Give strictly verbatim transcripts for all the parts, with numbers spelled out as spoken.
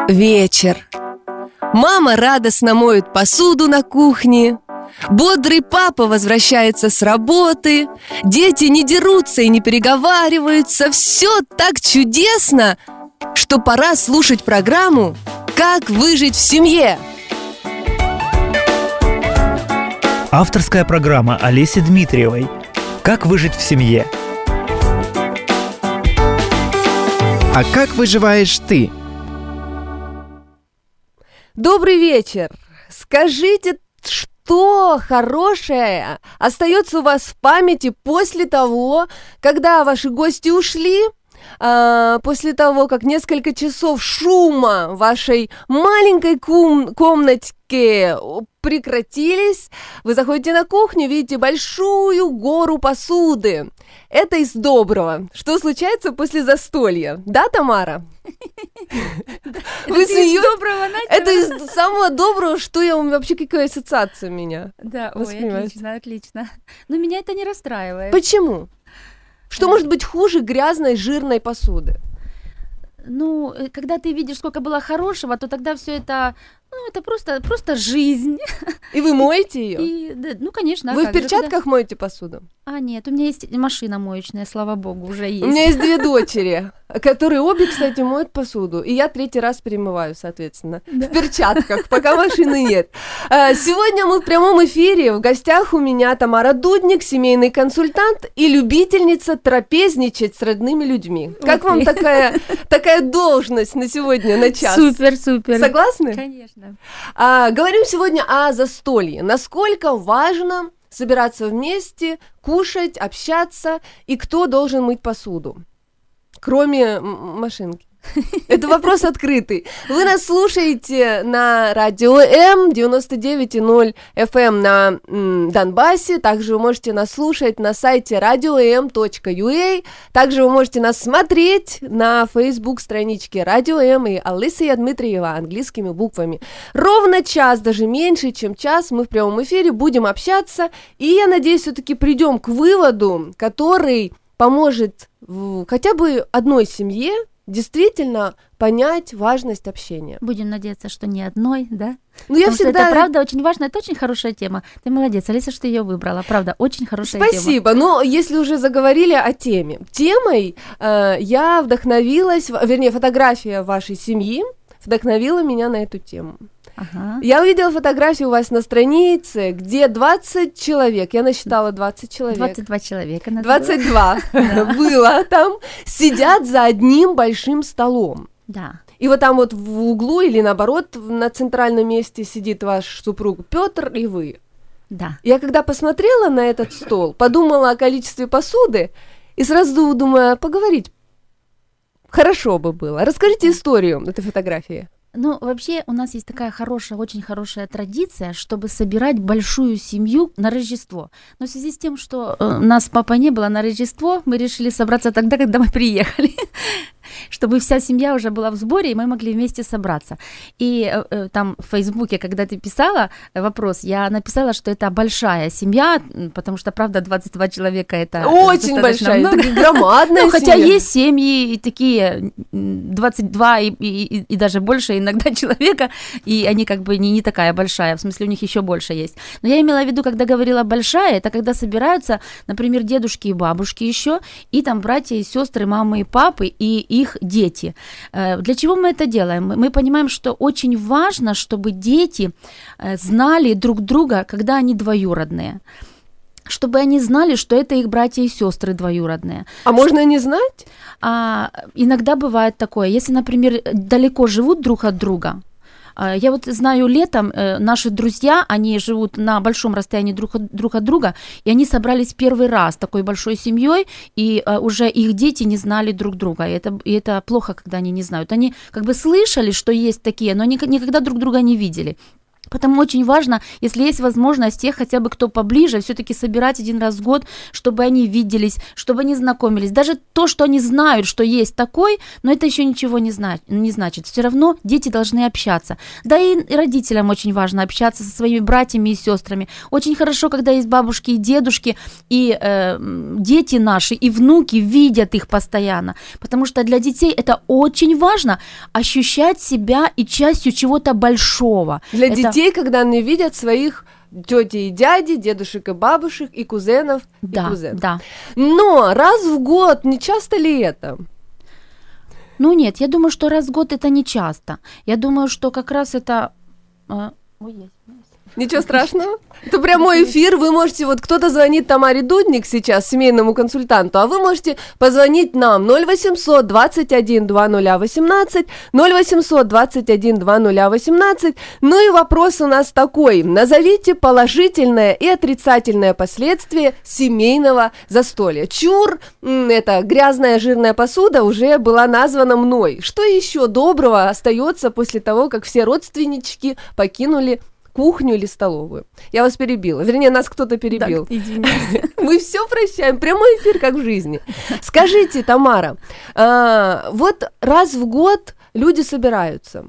Вечер. Мама радостно моет посуду на кухне. Бодрый папа возвращается с работы. Дети не дерутся и не переговариваются. Все так чудесно, что пора слушать программу «Как выжить в семье». Авторская программа Олеси Дмитриевой «Как выжить в семье». А как выживаешь ты? Добрый вечер. Скажите, что хорошее остается у вас в памяти после того, когда ваши гости ушли, после того, как несколько часов шума в вашей маленькой ком- комнатке прекратились, вы заходите на кухню, видите большую гору посуды. Это из доброго. Что случается после застолья? Да, Тамара? Вы из доброго начала? Это из самого доброго, что я вообще, какая ассоциация у меня. Да, ой, отлично, отлично. Но меня это не расстраивает. Почему? Что может быть хуже грязной, жирной посуды? Ну, когда ты видишь, сколько было хорошего, то тогда все это, ну, это просто, просто жизнь. И вы моете ее? И, да, ну, конечно. Вы а в перчатках когда... моете посуду? А, нет, у меня есть машина моечная, слава богу, уже есть. У меня есть две дочери, которые обе, кстати, моют посуду. И я третий раз перемываю, соответственно, да. В перчатках, пока машины нет. Сегодня мы в прямом эфире. В гостях у меня Тамара Дудник, семейный консультант и любительница трапезничать с родными людьми. Как вам такая, такая должность на сегодня, на час? Супер, супер. Согласны? Конечно. А, говорим сегодня о застолье. Насколько важно собираться вместе, кушать, общаться, и кто должен мыть посуду, кроме м- машинки? Это вопрос открытый. Вы нас слушаете на радио М девяносто девять и ноль эф эм на м, Донбассе. Также вы можете нас слушать на сайте радио эм точка ю а. Также вы можете нас смотреть на Facebook-страничке Радио М и Олеся Дмитриева английскими буквами. Ровно час, даже меньше, чем час, мы в прямом эфире будем общаться. И я надеюсь, все-таки придем к выводу, который поможет в хотя бы одной семье действительно понять важность общения. Будем надеяться, что не одной, да? Ну, я Потому всегда... что это правда очень важно, это очень хорошая тема. Ты молодец, Алиса, что ты ее выбрала. Правда, очень хорошая Спасибо. тема. Спасибо. Но если уже заговорили о теме. Темой э, я вдохновилась, вернее, фотография вашей семьи вдохновила меня на эту тему. Ага. Я увидела фотографию у вас на странице, где двадцать человек, я насчитала двадцать человек. двадцать два человека. двадцать два было там, сидят за одним большим столом. Да. И вот там вот в углу или наоборот на центральном месте сидит ваш супруг Петр и вы. Да. Я когда посмотрела на этот стол, подумала о количестве посуды и сразу думаю, поговорить хорошо бы было. Расскажите историю этой фотографии. Ну, вообще у нас есть такая хорошая, очень хорошая традиция, чтобы собирать большую семью на Рождество. Но в связи с тем, что э, нас папа не было на Рождество, мы решили собраться тогда, когда мы приехали, чтобы вся семья уже была в сборе, и мы могли вместе собраться. И э, там в Фейсбуке, когда ты писала вопрос, я написала, что это большая семья, потому что, правда, двадцать два человека это очень большая, много. Это громадная ну, семья. Хотя есть семьи и такие двадцать два и, и, и даже больше иногда человека, и они как бы не, не такая большая, в смысле у них еще больше есть. Но я имела в виду, когда говорила большая, это когда собираются, например, дедушки и бабушки еще, и там братья и сестры, мамы и папы, и их дети. Для чего мы это делаем? Мы понимаем, что очень важно, чтобы дети знали друг друга, когда они двоюродные. Чтобы они знали, что это их братья и сестры двоюродные. А можно не знать? А, иногда бывает такое. Если, например, далеко живут друг от друга. Я вот знаю, летом наши друзья, они живут на большом расстоянии друг от, друг от друга, и они собрались первый раз такой большой семьей, и уже их дети не знали друг друга. И это, и это плохо, когда они не знают. Они как бы слышали, что есть такие, но они никогда друг друга не видели. Потому очень важно, если есть возможность, тех хотя бы кто поближе, все-таки собирать один раз в год, чтобы они виделись, чтобы они знакомились. Даже то, что они знают, что есть такой, но это еще ничего не, зна- не значит. Все равно дети должны общаться. Да и родителям очень важно общаться со своими братьями и сестрами. Очень хорошо, когда есть бабушки и дедушки, и э, дети наши, и внуки видят их постоянно. Потому что для детей это очень важно ощущать себя и частью чего-то большого. Для это... детей, когда они видят своих тети и дяди, дедушек и бабушек, и кузенов, да, и кузен. Да. Но раз в год, не часто ли это? Ну нет, я думаю, что раз в год это не часто. Я думаю, что как раз это... Ой, есть. Ничего страшного. Это прямой эфир, вы можете, вот кто-то звонит Тамаре Дудник сейчас, семейному консультанту, а вы можете позвонить нам ноль восемьсот двадцать один двадцать ноль восемнадцать, ноль восемьсот двадцать один двадцать ноль восемнадцать. Ну и вопрос у нас такой: назовите положительное и отрицательное последствие семейного застолья. Чур, это грязная жирная посуда, уже была названа мной. Что еще доброго остается после того, как все родственнички покинули кухню или столовую? Я вас перебила. Вернее, нас кто-то перебил. Так, извините. Мы все прощаем. Прямой эфир, как в жизни. Скажите, Тамара, а, вот раз в год люди собираются.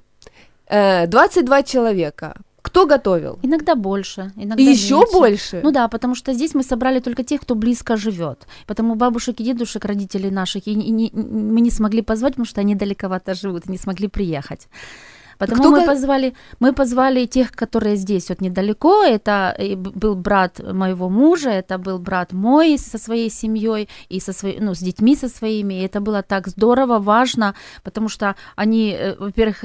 двадцать два человека. Кто готовил? Иногда больше, иногда И еще меньше. больше? Ну да, потому что здесь мы собрали только тех, кто близко живет. Потому бабушек и дедушек, родителей наших, и, и, и, мы не смогли позвать, потому что они далековато живут, и не смогли приехать. Потому Кто мы го- позвали, мы позвали тех, которые здесь вот недалеко. Это был брат моего мужа, это был брат мой со своей семьей и со своей, ну, с детьми со своими. И это было так здорово, важно, потому что они, во-первых,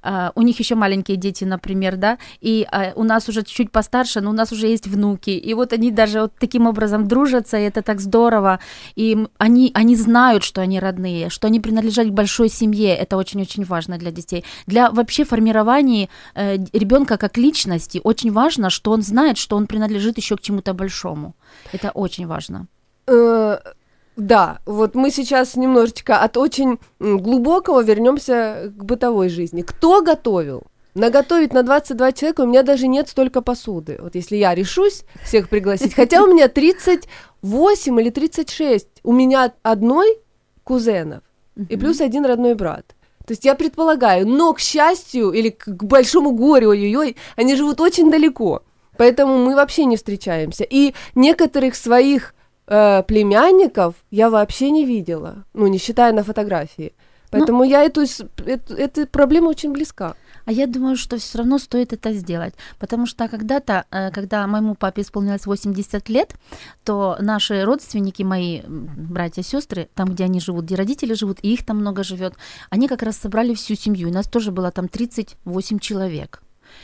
у них еще маленькие дети, например, да, и у нас уже чуть постарше, но у нас уже есть внуки. И вот они даже вот таким образом дружатся, и это так здорово. И они, они знают, что они родные, что они принадлежат к большой семье. Это очень-очень важно для детей. Для вообще в формировании э, ребенка как личности очень важно, что он знает, что он принадлежит еще к чему-то большому. Это очень важно. Э, Да, вот мы сейчас немножечко от очень глубокого вернемся к бытовой жизни. Кто готовил? Наготовить на двадцать два человека у меня даже нет столько посуды. Вот если я решусь всех пригласить, хотя у меня тридцать восемь или тридцать шесть, у меня одной кузенов и плюс один родной брат. То есть я предполагаю, но, к счастью, или к, к большому горю, ой-ой-ой, они живут очень далеко, поэтому мы вообще не встречаемся. И некоторых своих э, племянников я вообще не видела, ну, не считая на фотографии. Поэтому ну, я эту, эту, эта проблема очень близка. А я думаю, что все равно стоит это сделать, потому что когда-то, когда моему папе исполнилось восемьдесят лет, то наши родственники, мои братья и сестры, там, где они живут, где родители живут, и их там много живет, они как раз собрали всю семью, у нас тоже было там тридцать восемь человек.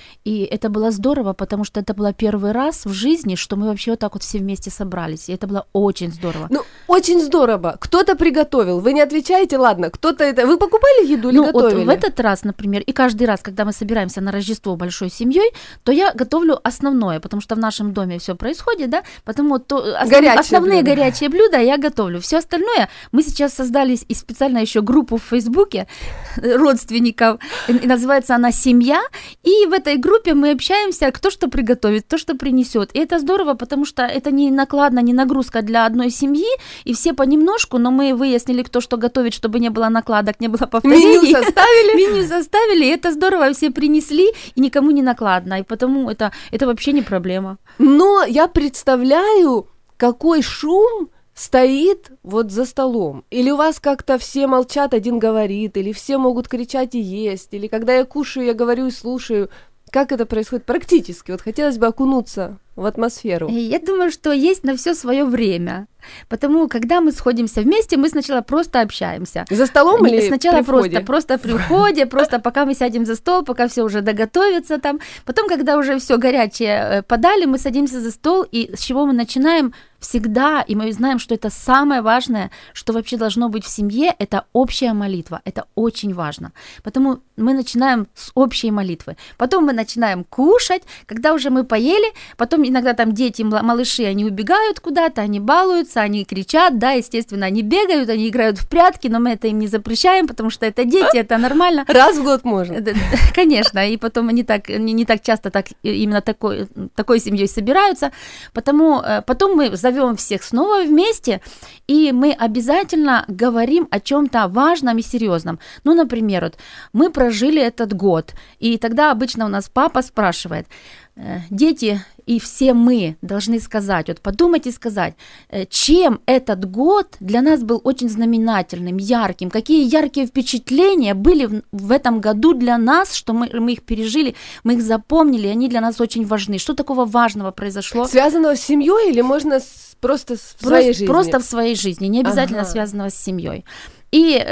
И это было здорово, потому что это было первый раз в жизни, что мы вообще вот так вот все вместе собрались. И это было очень здорово. Ну, очень здорово. Кто-то приготовил. Вы не отвечаете, ладно, кто-то это... Вы покупали еду или ну, готовили? Вот в этот раз, например, и каждый раз, когда мы собираемся на Рождество большой семьей, то я готовлю основное, потому что в нашем доме все происходит, да, потому то основ... горячие основные блюда. горячие блюда я готовлю. Все остальное мы сейчас создали и специально еще группу в Фейсбуке родственников, и называется она «Семья», и в этой группе мы общаемся, кто что приготовит, кто что принесет. И это здорово, потому что это не накладно, не нагрузка для одной семьи, и все понемножку, но мы выяснили, кто что готовит, чтобы не было накладок, не было повторений. Меню составили. Меню составили, и это здорово, все принесли, и никому не накладно, и потому это, это вообще не проблема. Но я представляю, какой шум стоит вот за столом. Или у вас как-то все молчат, один говорит, или все могут кричать и есть, или когда я кушаю, я говорю и слушаю. Как это происходит практически? Вот хотелось бы окунуться в атмосферу. Я думаю, что есть на все свое время. Потому, когда мы сходимся вместе, мы сначала просто общаемся. За столом или сначала при входе? просто, просто при входе, просто пока мы сядем за стол, пока все уже доготовится там. Потом, когда уже все горячее подали, мы садимся за стол, и с чего мы начинаем? Всегда, и мы знаем, что это самое важное, что вообще должно быть в семье, это общая молитва, это очень важно. Потому мы начинаем с общей молитвы, потом мы начинаем кушать, когда уже мы поели, потом иногда там дети, малыши, они убегают куда-то, они балуются, смеются, они кричат, да, естественно, они бегают, они играют в прятки, но мы это им не запрещаем, потому что это дети, это нормально. Раз в год можно. Конечно, и потом они так, не, не так часто так, именно такой, такой семьей собираются, потому потом мы зовем всех снова вместе, и мы обязательно говорим о чем-то важном и серьезном. Ну, например, вот мы прожили этот год, и тогда обычно у нас папа спрашивает: дети и все мы должны сказать, вот подумать и сказать, чем этот год для нас был очень знаменательным, ярким, какие яркие впечатления были в, в этом году для нас, что мы, мы их пережили, мы их запомнили, и они для нас очень важны. Что такого важного произошло? Связанного с семьей или можно с, просто в просто, своей жизни? Просто в своей жизни, не обязательно ага. связанного с семьей. И,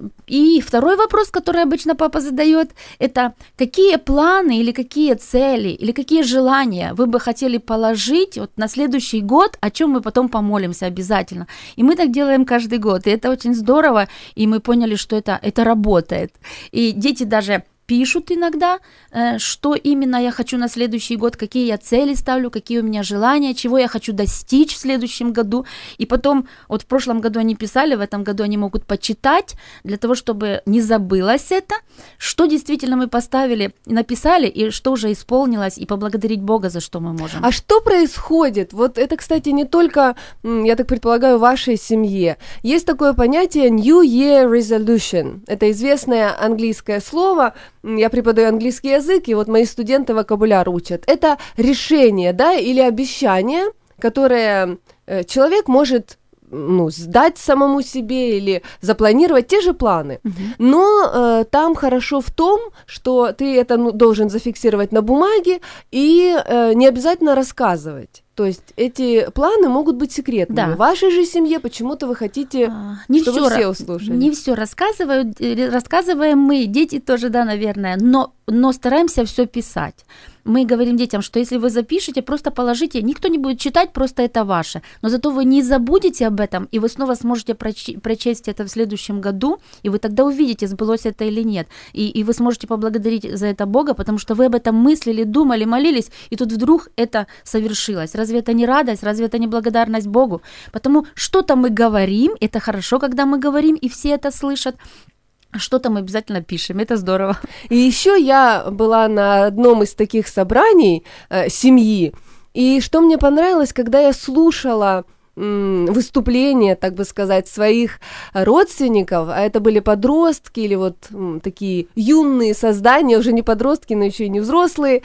и второй вопрос, который обычно папа задает, это какие планы или какие цели, или какие желания вы бы хотели положить вот на следующий год, о чем мы потом помолимся обязательно. И мы так делаем каждый год, и это очень здорово, и мы поняли, что это, это работает. И дети даже пишут иногда, что именно я хочу на следующий год, какие я цели ставлю, какие у меня желания, чего я хочу достичь в следующем году. И потом, вот в прошлом году они писали, в этом году они могут почитать, для того, чтобы не забылось это, что действительно мы поставили, написали, и что уже исполнилось, и поблагодарить Бога, за что мы можем. А что происходит? Вот это, кстати, не только, я так предполагаю, в вашей семье. Есть такое понятие New Year Resolution. Это известное английское слово. Я преподаю английский язык, и вот мои студенты вокабуляр учат. Это решение, да, или обещание, которое человек может, ну, сдать самому себе или запланировать те же планы. Uh-huh. Но э, там хорошо в том, что ты это ну, должен зафиксировать на бумаге и э, не обязательно рассказывать. То есть эти планы могут быть секретными. Да. В вашей же семье почему-то вы хотите, а, не чтобы всё, все услышали. Не все рассказывают, рассказываем мы, дети тоже, да, наверное, но, но стараемся все писать. Мы говорим детям, что если вы запишете, просто положите, никто не будет читать, просто это ваше. Но зато вы не забудете об этом, и вы снова сможете проч- прочесть это в следующем году, и вы тогда увидите, сбылось это или нет. И, и вы сможете поблагодарить за это Бога, потому что вы об этом мыслили, думали, молились, и тут вдруг это совершилось. Разве это не радость, разве это не благодарность Богу? Потому что-то мы говорим, это хорошо, когда мы говорим, и все это слышат. Что-то мы обязательно пишем, это здорово. И еще я была на одном из таких собраний э, семьи, и что мне понравилось, когда я слушала м, выступления, так бы сказать, своих родственников, а это были подростки или вот м, такие юные создания, уже не подростки, но еще и не взрослые,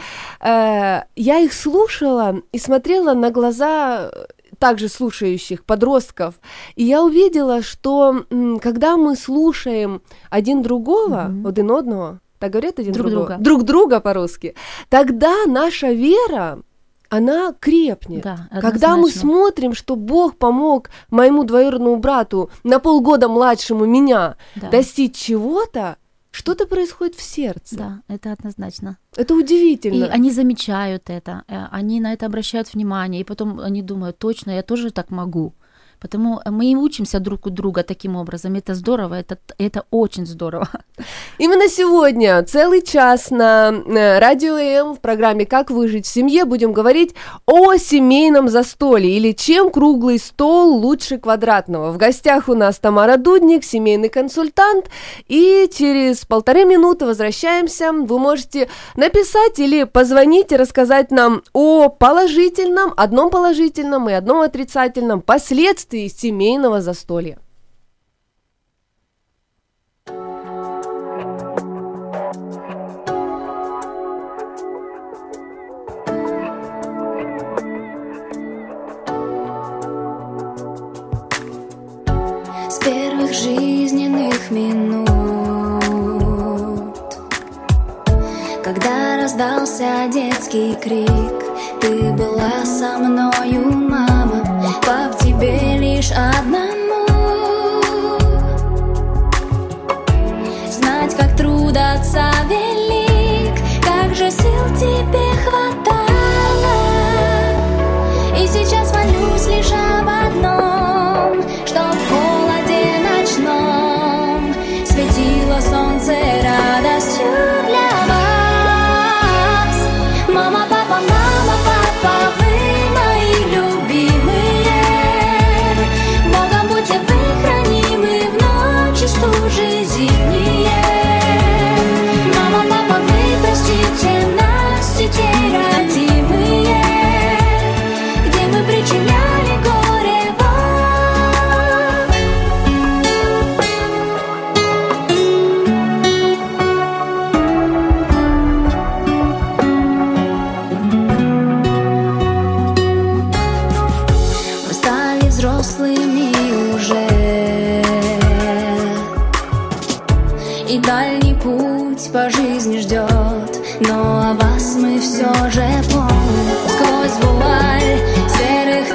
э, я их слушала и смотрела на глаза также слушающих подростков, и я увидела, что м, когда мы слушаем один другого, mm-hmm. один одного, так говорят один друг другого, друга. друг друга по-русски, тогда наша вера, она крепнет. Да, когда мы смотрим, что Бог помог моему двоюродному брату на полгода младшему меня да. достичь чего-то, что-то происходит в сердце. Да, это однозначно. Это удивительно. И они замечают это, они на это обращают внимание, и потом они думают, точно, я тоже так могу. Потому мы и учимся друг у друга таким образом. Это здорово, это, это очень здорово. Именно сегодня целый час на Радио ЭМ в программе «Как выжить в семье» будем говорить о семейном застолье, или чем круглый стол лучше квадратного. В гостях у нас Тамара Дудник, семейный консультант, и через полторы минуты возвращаемся. Вы можете написать или позвонить и рассказать нам о положительном, одном положительном и одном отрицательном последствии семейного застолья. С первых жизненных минут, когда раздался детский крик, ты была со мною, мама, пап, тебе лишь одному знать, как труд отца велик, как же сил тебе хватало. И сейчас молюсь лишь об одном, чтоб в холоде ночном светило солнце радостью для вас. Мама, папа, мама, папа, вы мои любимые. дальний путь по жизни ждет, но о вас мы все же помним. Сквозь вуаль серых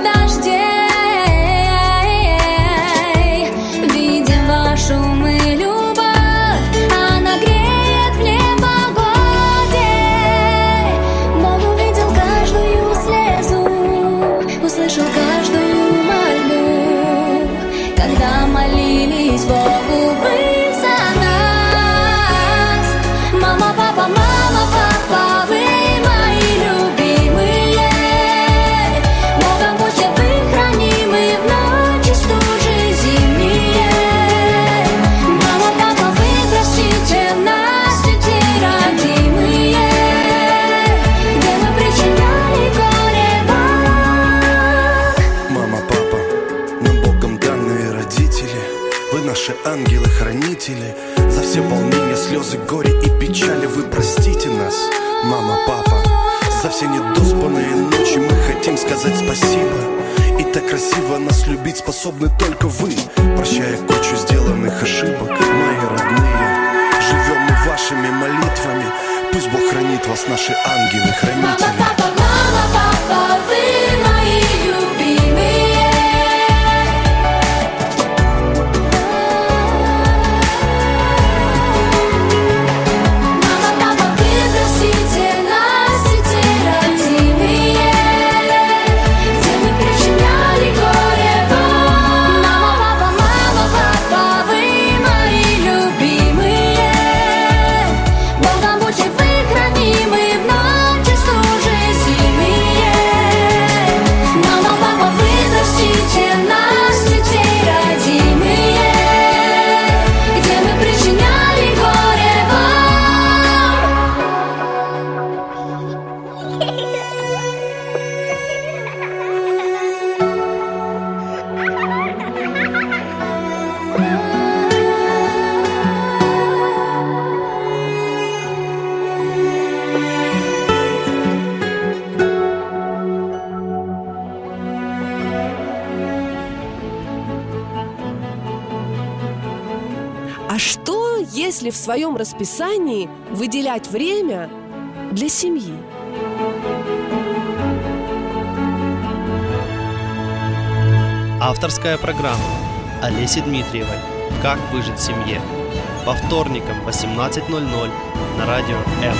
дождей видим вашу мы любовь, она греет в непогоде. Бог увидел каждую слезу, услышал каждую мольбу, когда молились Богу вы за нас. Мама, папа, мама, папа, вы мои любимые. Богом будьте вы хранимы в ночи стужи зимние. Мама, папа, вы простите нас, детей родимые, где мы причиняли горе вам. Мама, папа, нам Богом данные родители, вы наши ангелы-хранители. За все волнения, слезы, горе и печали вы простите нас. Мама, папа, за все недоспанные ночи мы хотим сказать спасибо. И так красиво нас любить способны только вы, прощая кучу сделанных ошибок. Мои родные, живем мы вашими молитвами, пусть Бог хранит вас, наши ангелы-хранители. Мама, папа, мама, папа, вы мои любимые. Мама, папа, вы простите нас, детей родимые, где мы причиняли горе вам. Мама, папа, мама, папа, вы мои любимые. Богом будьте вы хранимы в ночи стужи зимние. Мама, папа, вы простите нас, детей родимые, где мы причиняли горе вам. А что, если в своем расписании выделять время для семьи? Авторская программа Олеси Дмитриевой «Как выжить в семье» по вторникам в восемнадцать ноль ноль на радио М.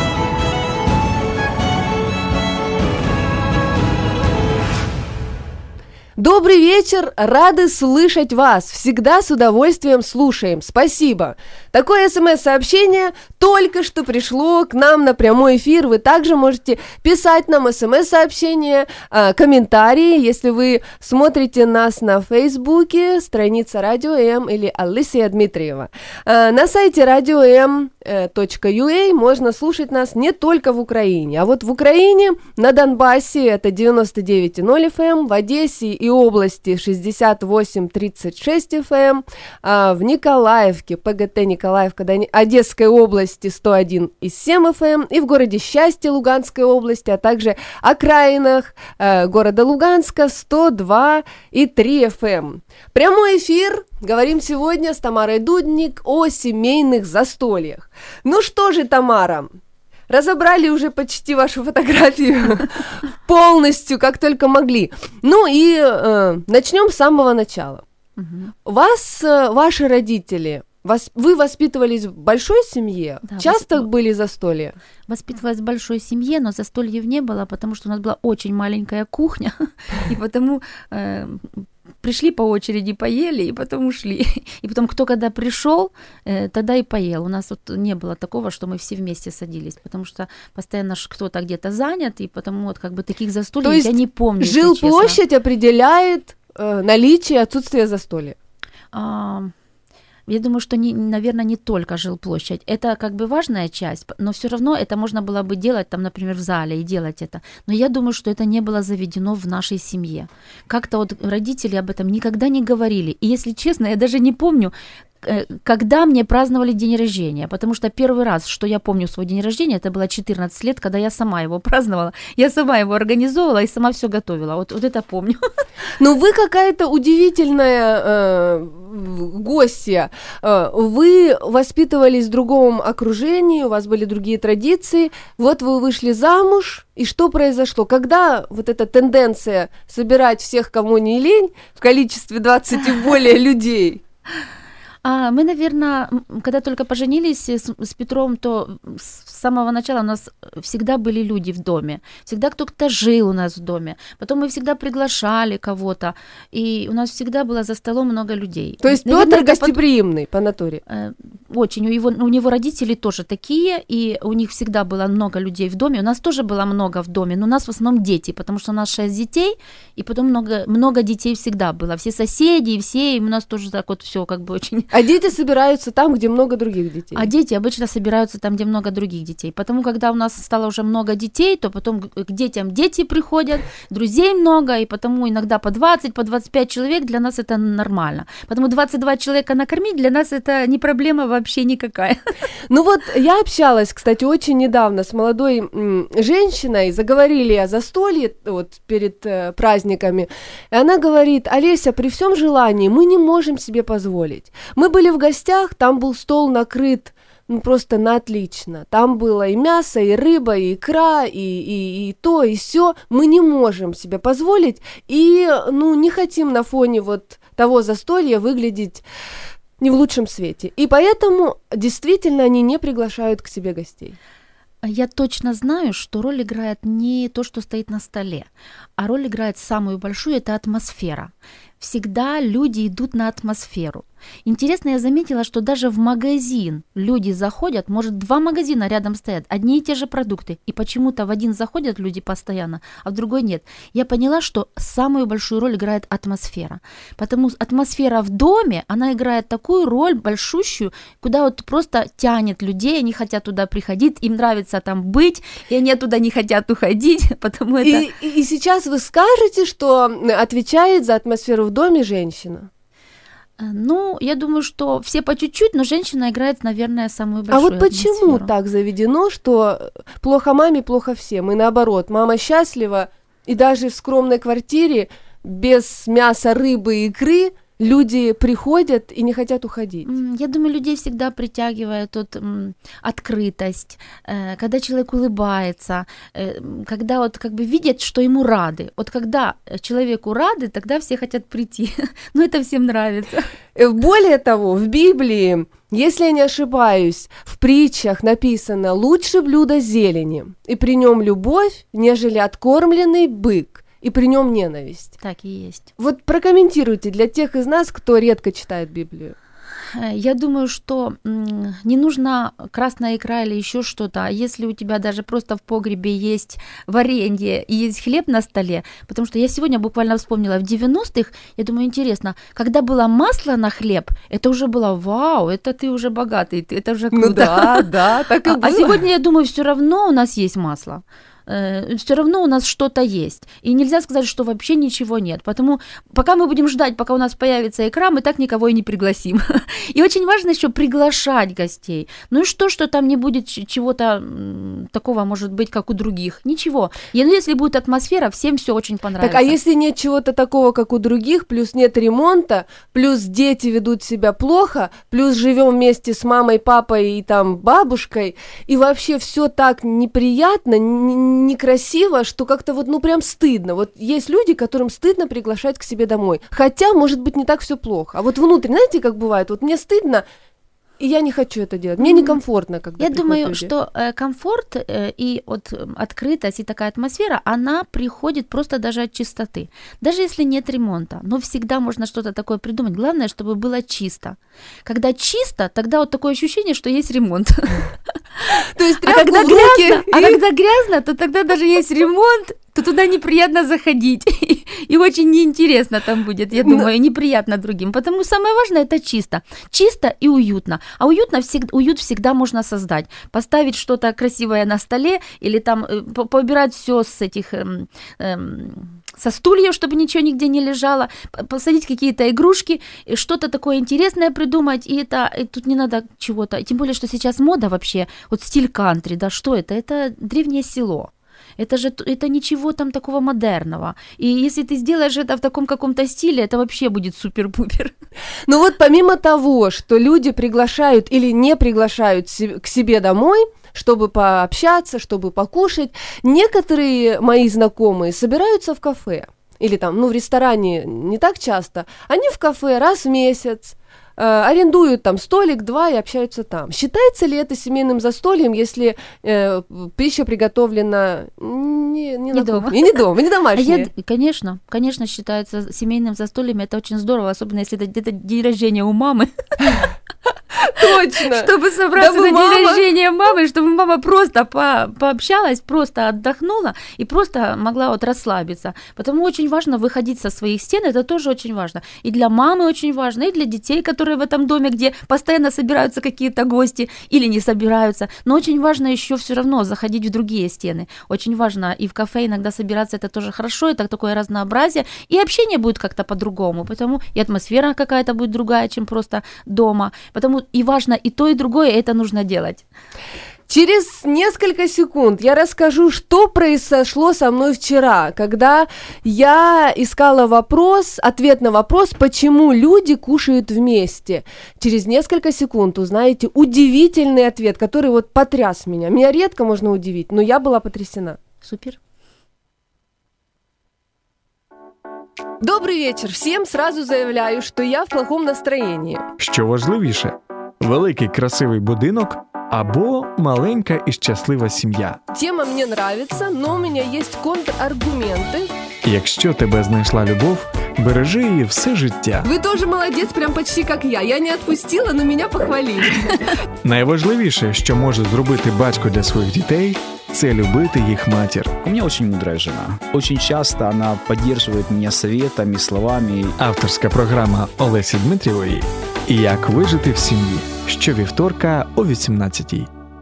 Добрый вечер, рады слышать вас. Всегда с удовольствием слушаем. Спасибо. Такое смс-сообщение только что пришло к нам на прямой эфир. Вы также можете писать нам смс-сообщения, комментарии, если вы смотрите нас на Фейсбуке, страница Радио М или Алисия Дмитриева. На сайте радио эм точка ю а можно слушать нас не только в Украине, а вот в Украине, на Донбассе это девяносто девять и ноль эф эм, в Одессе и области шестьдесят восемь тридцать шесть эф эм, а в Николаевке, ПГТ Николаевка Одесской области сто один и семь эф эм, и в городе Счастье Луганской области, а также окраинах э, города Луганска сто два и три эф эм. Прямой эфир. Говорим сегодня с Тамарой Дудник о семейных застольях. Ну что же, Тамара, разобрали уже почти вашу фотографию полностью, как только могли. Ну и э, начнем с самого начала. Мгм. Вас, э, ваши родители, вас, вы воспитывались в большой семье? Да, Часто восп- были застолья? Воспитывалась в большой семье, но застольев не было, потому что у нас была очень маленькая кухня, и потому э, пришли по очереди, поели, и потом ушли. И потом кто когда пришел, э, тогда и поел. У нас вот не было такого, что мы все вместе садились, потому что постоянно ж кто-то где-то занят, и потому вот как бы таких застолий То я есть не помню, если честно. Жилплощадь определяет э, наличие и отсутствие застолья? А, Я думаю, что, не, наверное, не только жилплощадь. Это как бы важная часть, но все равно это можно было бы делать, там, например, в зале и делать это. Но я думаю, что это не было заведено в нашей семье. Как-то вот родители об этом никогда не говорили. И если честно, я даже не помню, когда мне праздновали день рождения, потому что первый раз, что я помню свой день рождения, это было четырнадцать лет, когда я сама его праздновала, я сама его организовывала и сама все готовила, вот, вот это помню. Ну, вы какая-то удивительная э, гостья, э, вы воспитывались в другом окружении, у вас были другие традиции, вот вы вышли замуж, и что произошло? Когда вот эта тенденция собирать всех, кому не лень, в количестве двадцать и более людей? А мы, наверное, когда только поженились с, с Петром, то с самого начала у нас всегда были люди в доме, всегда кто-то жил у нас в доме, потом мы всегда приглашали кого-то, и у нас всегда было за столом много людей. То есть Петр гостеприимный по натуре? Очень, у, его, у него родители тоже такие, и у них всегда было много людей в доме, у нас тоже было много в доме, но у нас в основном дети, потому что у нас шесть детей, и потом много, много детей всегда было, все соседи, и все, и у нас тоже так вот все как бы очень... А дети собираются там, где много других детей. А дети обычно собираются там, где много других детей. Потому когда у нас стало уже много детей, то потом к детям дети приходят, друзей много, и потому иногда по двадцать, по двадцать пять человек для нас это нормально. Потому двадцать два человека накормить для нас это не проблема вообще никакая. Ну вот я общалась, кстати, очень недавно с молодой м, женщиной, заговорили о застолье вот перед э, праздниками, и она говорит: Олеся, при всем желании мы не можем себе позволить. Мы были в гостях, там был стол накрыт ну, просто на отлично. Там было и мясо, и рыба, и икра, и, и, и то, и сё. Мы не можем себе позволить и ну, не хотим на фоне вот того застолья выглядеть не в лучшем свете. И поэтому действительно они не приглашают к себе гостей. Я точно знаю, что роль играет не то, что стоит на столе, а роль играет самую большую – это атмосфера. Всегда люди идут на атмосферу. Интересно, я заметила, что даже в магазин люди заходят, может, два магазина рядом стоят, одни и те же продукты, и почему-то в один заходят люди постоянно, а в другой нет. Я поняла, что самую большую роль играет атмосфера, потому что атмосфера в доме, она играет такую роль большущую, куда вот просто тянет людей, они хотят туда приходить, им нравится там быть, и они оттуда не хотят уходить, потому это... И, и сейчас вы скажете, что отвечает за атмосферу в доме женщина? Ну, я думаю, что все по чуть-чуть, но женщина играет, наверное, самую большую атмосферу. А вот почему атмосферу. Так заведено, что плохо маме, плохо всем, и наоборот, мама счастлива, и даже в скромной квартире без мяса, рыбы и икры люди приходят и не хотят уходить? Я думаю, людей всегда притягивает вот, м, открытость, э, когда человек улыбается, э, когда вот как бы видят, что ему рады. Вот когда человеку рады, тогда все хотят прийти. Ну, это всем нравится. Более того, в Библии, если я не ошибаюсь, в притчах написано «лучше блюдо зелени, и при нем любовь, нежели откормленный бык, и при нем ненависть». Так и есть. Вот прокомментируйте для тех из нас, кто редко читает Библию. Я думаю, что не нужна красная икра или еще что-то, а если у тебя даже просто в погребе есть варенье и есть хлеб на столе, потому что я сегодня буквально вспомнила, в девяностых, я думаю, интересно, когда было масло на хлеб, это уже было вау, это ты уже богатый, это уже круто. Ну да, да, так и а, было. А сегодня, я думаю, все равно у нас есть масло. Все равно у нас что-то есть. И нельзя сказать, что вообще ничего нет. Потому пока мы будем ждать, пока у нас появится икра, мы так никого и не пригласим. И очень важно еще приглашать гостей. Ну и что, что там не будет чего-то такого, может быть, как у других? Ничего. И, ну, если будет атмосфера, всем все очень понравится. Так, а если нет чего-то такого, как у других, плюс нет ремонта, плюс дети ведут себя плохо, плюс живем вместе с мамой, папой и там бабушкой, и вообще все так неприятно, не некрасиво, что как-то вот, ну, прям стыдно. Вот есть люди, которым стыдно приглашать к себе домой. Хотя, может быть, не так все плохо. А вот внутрь, знаете, как бывает? Вот мне стыдно, и я не хочу это делать. Мне некомфортно, когда Я думаю, люди. что э, комфорт э, и вот открытость, и такая атмосфера, она приходит просто даже от чистоты. Даже если нет ремонта, но всегда можно что-то такое придумать. Главное, чтобы было чисто. Когда чисто, тогда вот такое ощущение, что есть ремонт. То есть а когда грязно, а когда грязно, то тогда даже есть ремонт, то туда неприятно заходить. И очень неинтересно там будет, я думаю, неприятно другим. Потому самое важное – это чисто. Чисто и уютно. А уютно всегда, уют всегда можно создать. Поставить что-то красивое на столе или там поубирать все с этих... Эм, эм, со стульев, чтобы ничего нигде не лежало, посадить какие-то игрушки, что-то такое интересное придумать, и это и тут не надо чего-то. Тем более, что сейчас мода вообще, вот стиль кантри, да, что это? Это древнее село. Это же это ничего там такого модерного. И если ты сделаешь это в таком каком-то стиле, это вообще будет супер-пупер. Ну вот помимо того, что люди приглашают или не приглашают к себе домой, чтобы пообщаться, чтобы покушать, некоторые мои знакомые собираются в кафе или там, ну, в ресторане не так часто, они в кафе раз в месяц, э, арендуют там столик-два и общаются там. Считается ли это семейным застольем, если э, пища приготовлена не, не, не на дома. кухне, не дома, не домашняя? А я, конечно, конечно, считается семейным застольем, это очень здорово, особенно если это где-то день рождения у мамы. Точно. Чтобы собраться Дабы на мама... день рождения мамы, чтобы мама просто по- пообщалась, просто отдохнула и просто могла вот расслабиться. Потому очень важно выходить со своих стен, это тоже очень важно. И для мамы очень важно, и для детей, которые в этом доме, где постоянно собираются какие-то гости или не собираются. Но очень важно еще все равно заходить в другие стены. Очень важно и в кафе иногда собираться, это тоже хорошо, это такое разнообразие. И общение будет как-то по-другому, потому и атмосфера какая-то будет другая, чем просто дома. Потому и важно и то, и другое, это нужно делать. Через несколько секунд я расскажу, что произошло со мной вчера, когда я искала вопрос, ответ на вопрос, почему люди кушают вместе. Через несколько секунд узнаете удивительный ответ, который вот потряс меня. Меня редко можно удивить, но я была потрясена. Супер. Добрый вечер. Всем сразу заявляю, что я в плохом настроении. Що важливіше? Великий красивий будинок або маленька і щаслива сім'я? Тема мне нравится, но у меня есть контраргументы. Якщо тебе знайшла любов, бережи її все життя. Вы тоже молодец, прям почти как я. Я не отпустила, но меня похвалили. Найважливіше, що може зробити батько для своїх дітей, це любити їх матір. У меня очень мудрая жена. Очень часто она поддерживает меня советами, словами. Авторська програма Олесі Дмитрієвої «Як вижити в сім'ї» щовівторка о вісімнадцятій.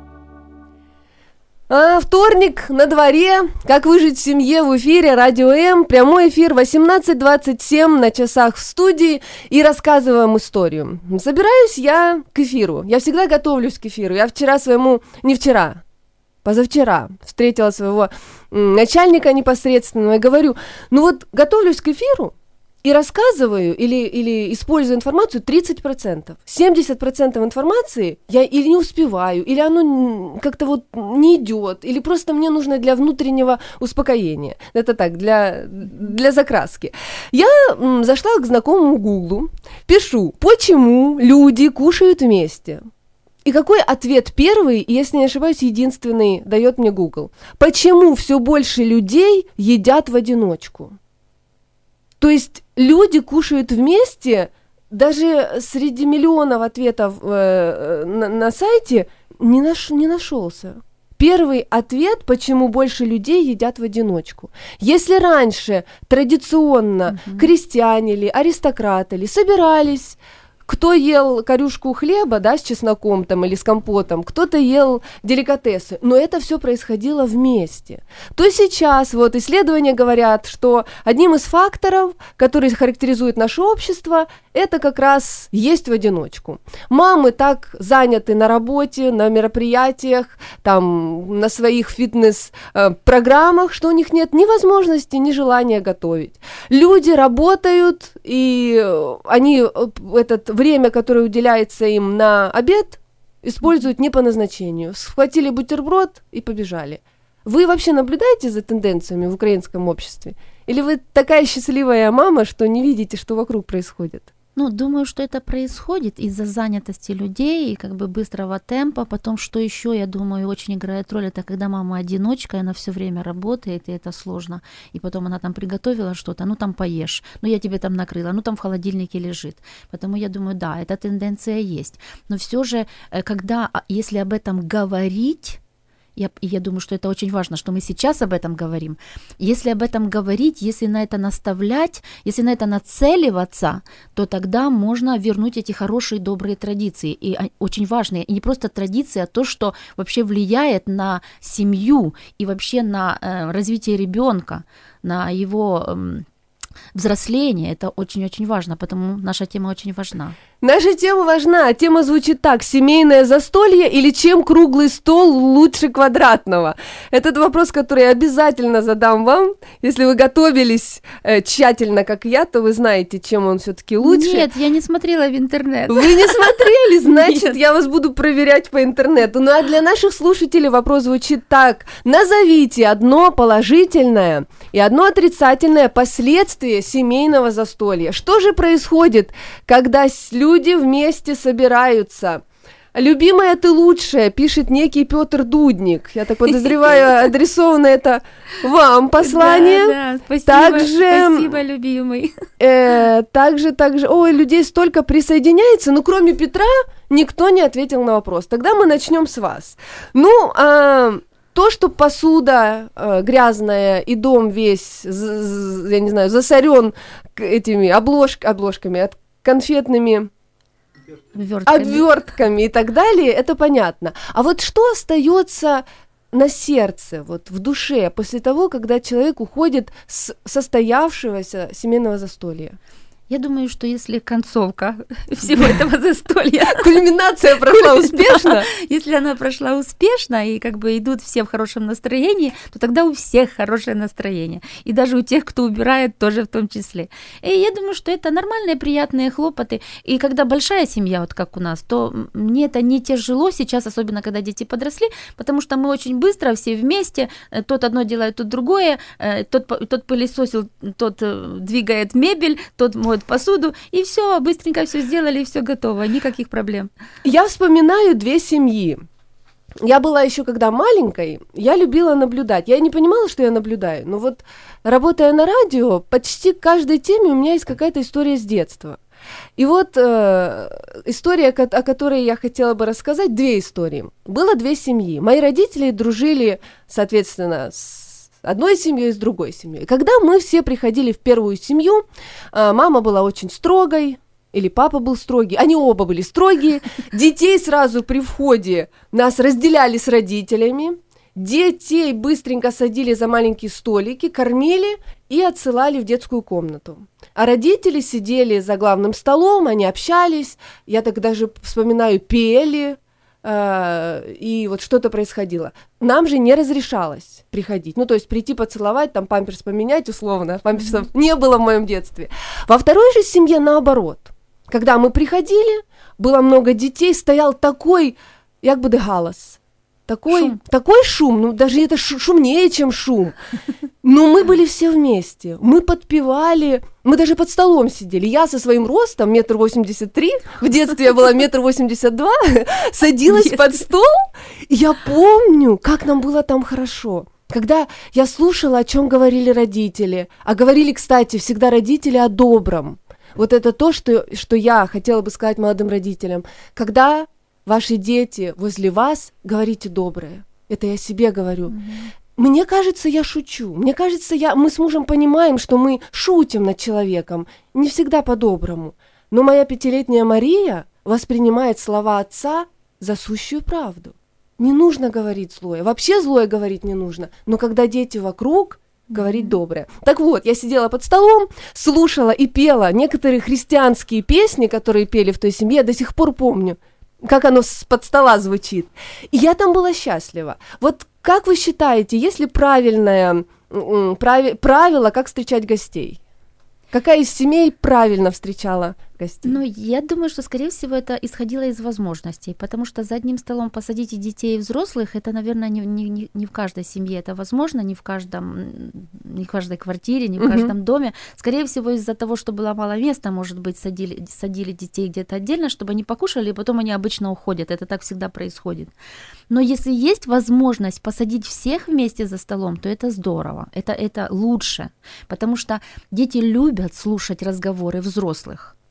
А, вторник на дворе. Как выжить в семье в эфире Радио М. Прямой эфир восемнадцать двадцать семь на часах в студии. И рассказываем историю. Собираюсь я к эфиру. Я всегда готовлюсь к эфиру. Я вчера своему... Не вчера. Позавчера встретила своего начальника непосредственного и говорю, ну вот готовлюсь к эфиру и рассказываю или, или использую информацию тридцать процентов. семьдесят процентов информации я или не успеваю, или оно как-то вот не идет, или просто мне нужно для внутреннего успокоения. Это так, для, для закраски. Я м, зашла к знакомому Гуглу, пишу, почему люди кушают вместе. И какой ответ первый, и, если не ошибаюсь, единственный дает мне Google? Почему все больше людей едят в одиночку? То есть люди кушают вместе, даже среди миллионов ответов э, на, на сайте не, наш, не нашелся. Первый ответ, почему больше людей едят в одиночку. Если раньше традиционно mm-hmm. крестьяне ли, аристократы ли собирались, кто ел корюшку хлеба, да, с чесноком там или с компотом, кто-то ел деликатесы, но это все происходило вместе. То сейчас вот исследования говорят, что одним из факторов, который характеризует наше общество, это как раз есть в одиночку. Мамы так заняты на работе, на мероприятиях, там, на своих фитнес-программах, что у них нет ни возможности, ни желания готовить. Люди работают, и они этот время, которое уделяется им на обед, используют не по назначению. Схватили бутерброд и побежали. Вы вообще наблюдаете за тенденциями в украинском обществе? Или вы такая счастливая мама, что не видите, что вокруг происходит? Ну, думаю, что это происходит из-за занятости людей и как бы быстрого темпа. Потом, что еще, я думаю, очень играет роль, это когда мама одиночка, и она все время работает, и это сложно. И потом она там приготовила что-то, ну там поешь, ну я тебе там накрыла, ну там в холодильнике лежит. Поэтому я думаю, да, эта тенденция есть. Но все же, когда, если об этом говорить, Я, и я думаю, что это очень важно, что мы сейчас об этом говорим. Если об этом говорить, если на это наставлять, если на это нацеливаться, то тогда можно вернуть эти хорошие, добрые традиции. И очень важные. И не просто традиции, а то, что вообще влияет на семью и вообще на э, развитие ребенка, на его э, взросление. Это очень-очень важно, потому наша тема очень важна. Наша тема важна. Тема звучит так: семейное застолье или чем круглый стол лучше квадратного? Этот вопрос, который я обязательно задам вам. Если вы готовились э, тщательно, как я, то вы знаете, чем он все-таки лучше. Нет, я не смотрела в интернет. Вы не смотрели? Значит, Нет. я вас буду проверять по интернету. Ну а для наших слушателей вопрос звучит так: назовите одно положительное и одно отрицательное последствие семейного застолья. Что же происходит, когда люди Люди вместе собираются? «Любимая, ты лучшая», пишет некий Петр Дудник. Я так подозреваю, адресовано это вам послание. Да, да, спасибо, также, спасибо, любимый. Э, также, также, ой, людей столько присоединяется, но кроме Петра никто не ответил на вопрос. Тогда мы начнем с вас. Ну, а... То, что посуда э, грязная и дом весь, з- з- я не знаю, засорен этими обложк- обложками, от конфетными обвертками. обвертками и так далее, это понятно. А вот что остается на сердце, вот в душе, после того, когда человек уходит с состоявшегося семейного застолья? Я думаю, что если концовка всего этого застолья... Кульминация прошла успешно? Если она прошла успешно, и как бы идут все в хорошем настроении, то тогда у всех хорошее настроение. И даже у тех, кто убирает, тоже в том числе. И я думаю, что это нормальные, приятные хлопоты. И когда большая семья, вот как у нас, то мне это не тяжело сейчас, особенно когда дети подросли, потому что мы очень быстро все вместе, тот одно делает, тот другое, тот, тот пылесосил, тот двигает мебель, тот моет посуду, и все, быстренько все сделали, и все готово, никаких проблем. Я вспоминаю две семьи. Я была еще когда маленькой, я любила наблюдать. Я не понимала, что я наблюдаю, но вот работая на радио, почти к каждой теме у меня есть какая-то история с детства. И вот э, история, о которой я хотела бы рассказать, две истории. Было две семьи. Мои родители дружили, соответственно, с одной семьей, с другой семьей. Когда мы все приходили в первую семью, мама была очень строгой, или папа был строгий, они оба были строгие, детей сразу при входе нас разделяли с родителями, детей быстренько садили за маленькие столики, кормили и отсылали в детскую комнату. А родители сидели за главным столом, они общались, я так даже вспоминаю, пели, и вот что-то происходило. Нам же не разрешалось приходить, ну, то есть прийти поцеловать, там памперс поменять условно, памперсов mm-hmm. не было в моем детстве. Во второй же семье наоборот. Когда мы приходили, было много детей, стоял такой, як буде галас, такой шум. такой шум, ну, даже это шумнее, чем шум. Но мы были все вместе, мы подпевали, мы даже под столом сидели. Я со своим ростом, метр восемьдесят три, в детстве я была метр восемьдесят два, садилась под стол, и я помню, как нам было там хорошо. Когда я слушала, о чем говорили родители, а говорили, кстати, всегда родители о добром. Вот это то, что, что я хотела бы сказать молодым родителям. Когда ваши дети возле вас, говорите доброе. Это я себе говорю. Mm-hmm. Мне кажется, я шучу. Мне кажется, я, мы с мужем понимаем, что мы шутим над человеком. Не всегда по-доброму. Но моя пятилетняя Мария воспринимает слова отца за сущую правду. Не нужно говорить злое. Вообще злое говорить не нужно. Но когда дети вокруг, говорить доброе. Так вот, я сидела под столом, слушала и пела некоторые христианские песни, которые пели в той семье, я до сих пор помню, как оно с-под стола звучит. И я там была счастлива. Вот как вы считаете, есть ли правильное прави, правило, как встречать гостей? Какая из семей правильно встречала гостей? Ну, я думаю, что, скорее всего, это исходило из возможностей, потому что за одним столом посадить и детей, и взрослых, это, наверное, не, не, не в каждой семье это возможно, не в каждом, не в каждой квартире, не в каждом uh-huh. доме. Скорее всего, из-за того, что было мало места, может быть, садили, садили детей где-то отдельно, чтобы они покушали, и потом они обычно уходят. Это так всегда происходит. Но если есть возможность посадить всех вместе за столом, то это здорово, это, это лучше, потому что дети любят слушать разговоры взрослых.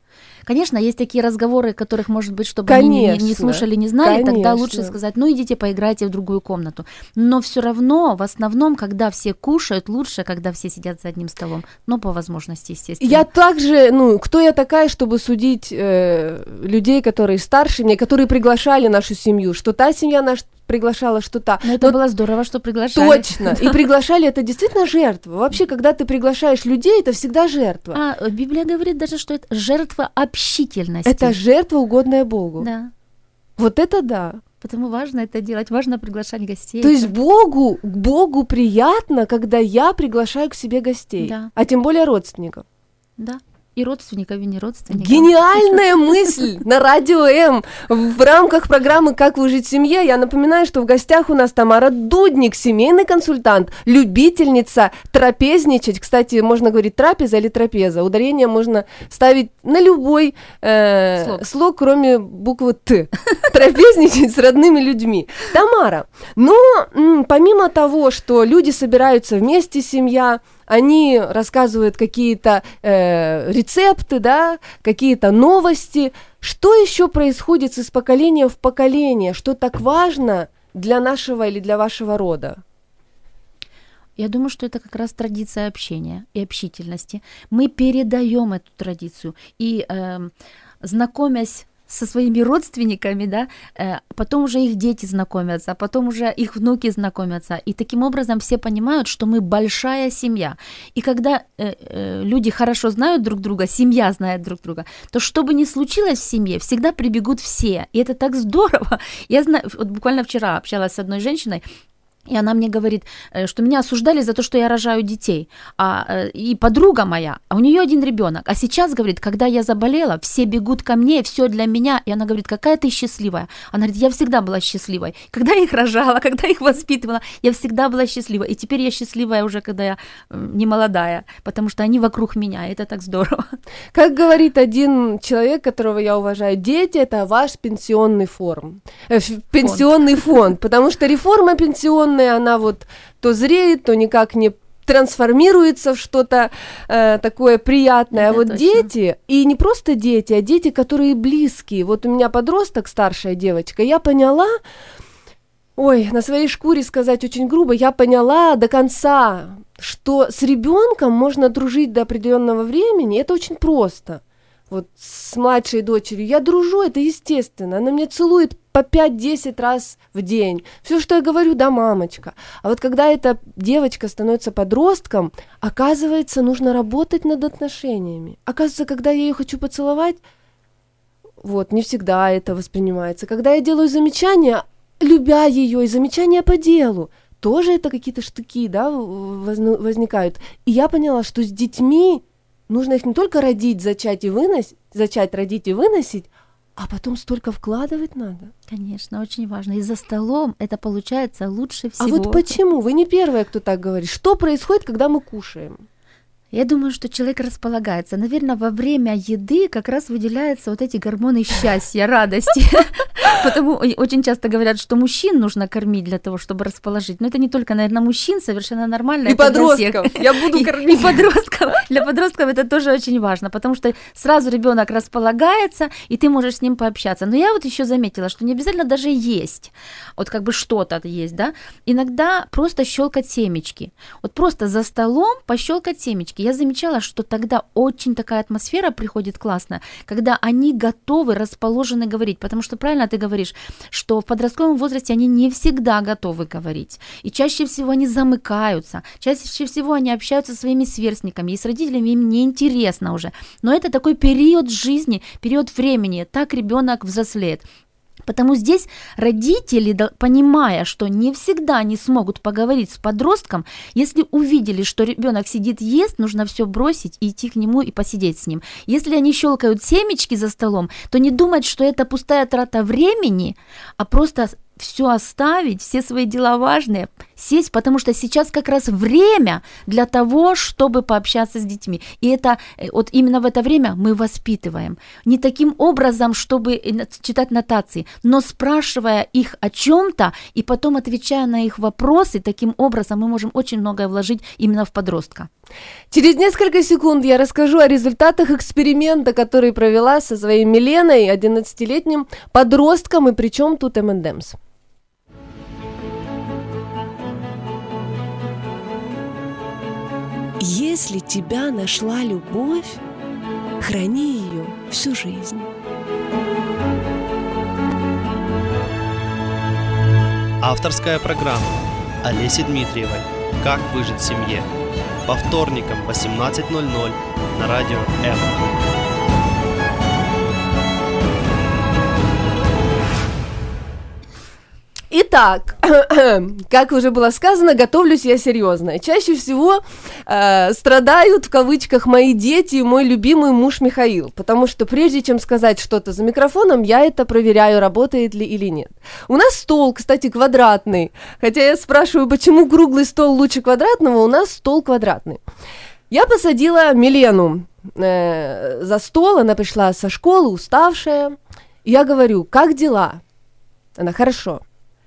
Конечно, есть такие разговоры, которых, может быть, чтобы они не, не слушали, не знали, конечно. Тогда лучше сказать, ну идите поиграйте в другую комнату. Но все равно, в основном, когда все кушают, лучше, когда все сидят за одним столом, но по возможности, естественно. Я также, ну, кто я такая, чтобы судить э, людей, которые старше меня, которые приглашали нашу семью, что та семья наша приглашала, что та. Но это Но... было здорово, что приглашали. Точно. И приглашали, это действительно жертва. Вообще, когда ты приглашаешь людей, это всегда жертва. А Библия говорит даже, что это жертва общительности. Это жертва, угодная Богу. Да. Вот это да. Потому важно это делать, важно приглашать гостей. То есть Богу, Богу приятно, когда я приглашаю к себе гостей, да. А тем более родственников. Да. И родственников, и не родственников. Гениальная мысль на Радио М в рамках программы «Как выжить в семье». Я напоминаю, что в гостях у нас Тамара Дудник, семейный консультант, любительница трапезничать. Кстати, можно говорить трапеза или трапеза. Ударение можно ставить на любой э, слог. слог, кроме буквы «Т». Трапезничать с родными людьми. Тамара, но м, помимо того, что люди собираются вместе, семья, они рассказывают какие-то э, рецепты, да, какие-то новости. Что еще происходит из поколения в поколение? Что так важно для нашего или для вашего рода? Я думаю, что это как раз традиция общения и общительности. Мы передаем эту традицию. И э, знакомясь со своими родственниками, да, э, потом уже их дети знакомятся, а потом уже их внуки знакомятся, и таким образом все понимают, что мы большая семья. И когда э, э, люди хорошо знают друг друга, семья знает друг друга, то что бы ни случилось в семье, всегда прибегут все, и это так здорово. Я знаю, вот буквально вчера общалась с одной женщиной, и она мне говорит, что меня осуждали за то, что я рожаю детей. А, и подруга моя, а у нее один ребенок. А сейчас, говорит, когда я заболела, все бегут ко мне, все для меня. И она говорит, какая ты счастливая. Она говорит, я всегда была счастливой. Когда я их рожала, когда их воспитывала, я всегда была счастлива. И теперь я счастливая уже, когда я не молодая, потому что они вокруг меня. И это так здорово. Как говорит один человек, которого я уважаю, дети – это ваш пенсионный фонд. Э, пенсионный фонд. фонд. Потому что реформа пенсионная, она вот то зреет, то никак не трансформируется в что-то э, такое приятное. Это а вот точно. Дети, и не просто дети, а дети, которые близкие. Вот у меня подросток, старшая девочка, я поняла, ой, на своей шкуре сказать очень грубо, я поняла до конца, что с ребенком можно дружить до определенного времени, это очень просто. Вот с младшей дочерью я дружу, это естественно, она меня целует по пять-десять раз в день. Все, что я говорю, да, мамочка. А вот когда эта девочка становится подростком, оказывается, нужно работать над отношениями. Оказывается, когда я ее хочу поцеловать, вот, не всегда это воспринимается. Когда я делаю замечания, любя ее, и замечания по делу, тоже это какие-то штыки, да, возникают. И я поняла, что с детьми нужно их не только родить, зачать и выносить, зачать, родить и выносить, а потом столько вкладывать надо. Конечно, очень важно. И за столом это получается лучше всего. А вот почему? Вы не первая, кто так говорит. Что происходит, когда мы кушаем? Я думаю, что человек располагается. Наверное, во время еды как раз выделяются вот эти гормоны счастья, радости. Потому очень часто говорят, что мужчин нужно кормить для того, чтобы расположить. Но это не только, наверное, мужчин, совершенно нормально. И подростков. Я буду кормить. И подростков. Для подростков это тоже очень важно, потому что сразу ребенок располагается, и ты можешь с ним пообщаться. Но я вот еще заметила, что не обязательно даже есть. Вот как бы что-то есть, да? Иногда просто щелкать семечки. Вот просто за столом пощелкать семечки. Я замечала, что тогда очень такая атмосфера приходит классная, когда они готовы, расположены говорить, потому что правильно ты говоришь, что в подростковом возрасте они не всегда готовы говорить, и чаще всего они замыкаются, чаще всего они общаются со своими сверстниками, и с родителями им неинтересно уже, но это такой период жизни, период времени, так ребенок взрослеет. Потому здесь родители, понимая, что не всегда они смогут поговорить с подростком, если увидели, что ребенок сидит ест, нужно все бросить и идти к нему и посидеть с ним. Если они щелкают семечки за столом, то не думать, что это пустая трата времени, а просто все оставить, все свои дела важные, сесть, потому что сейчас как раз время для того, чтобы пообщаться с детьми. И это вот именно в это время мы воспитываем. Не таким образом, чтобы читать нотации, но спрашивая их о чем-то и потом отвечая на их вопросы, таким образом мы можем очень многое вложить именно в подростка. Через несколько секунд я расскажу о результатах эксперимента, который провела со своей Миленой, одиннадцатилетним подростком, и причем тут эм энд эмс. Если тебя нашла любовь, храни ее всю жизнь. Авторская программа Олеси Дмитриевой «Как выжить в семье». По вторникам в восемнадцать ноль ноль на радио М. Итак, как уже было сказано, готовлюсь я серьезно. Чаще всего э, страдают в кавычках мои дети и мой любимый муж Михаил, потому что прежде чем сказать что-то за микрофоном, я это проверяю, работает ли или нет. У нас стол, кстати, квадратный, хотя я спрашиваю, почему круглый стол лучше квадратного, у нас стол квадратный. Я посадила Милену э, за стол, она пришла со школы уставшая, я говорю, как дела? Она, хорошо.